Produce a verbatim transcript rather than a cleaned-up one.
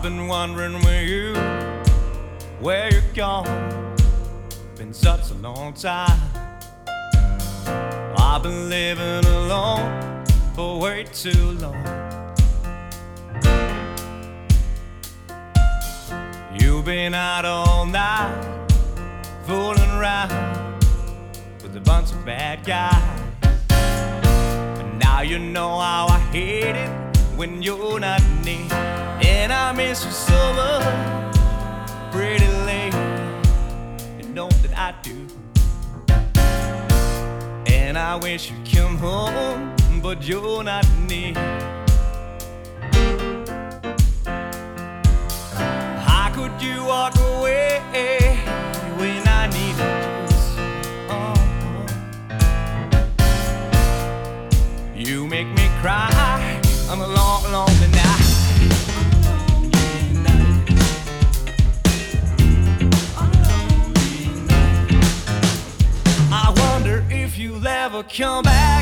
been wondering where you, where you're gone. Been such a long time. I've been living alone for way too long. You've been out all night, fooling around with a bunch of bad guys. And now you know how I hate it when you're not near. And I miss you so much, pretty lady. You know that I do. And I wish you'd come home, but you're not near. How could you walk away when I needed you? Uh-huh. You make me cry on a long, long night. I wonder if you'll ever come back.